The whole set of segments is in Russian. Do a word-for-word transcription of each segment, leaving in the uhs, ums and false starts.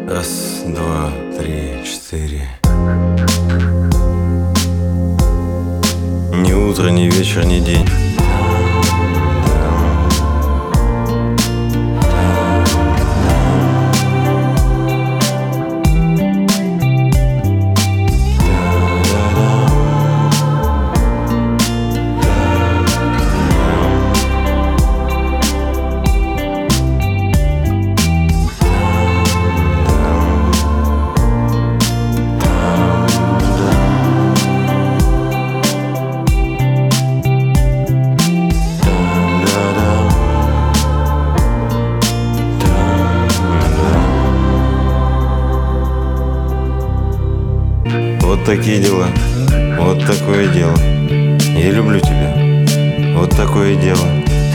Раз, два, три, четыре. Ни утро, ни вечер, ни день. Вот такие дела, вот такое дело. Я люблю тебя, вот такое дело.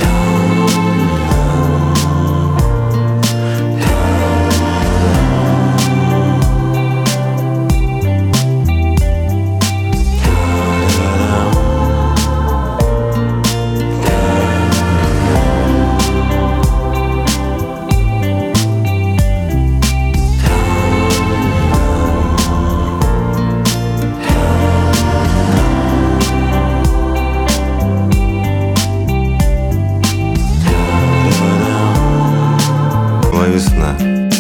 Весна.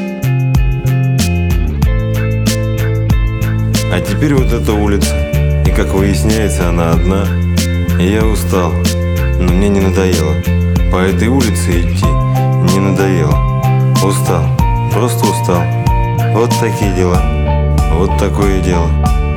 А теперь вот эта улица. И как выясняется, она одна. И я устал, но мне не надоело по этой улице идти. Не надоело. Устал, просто устал. Вот такие дела. Вот такое дело.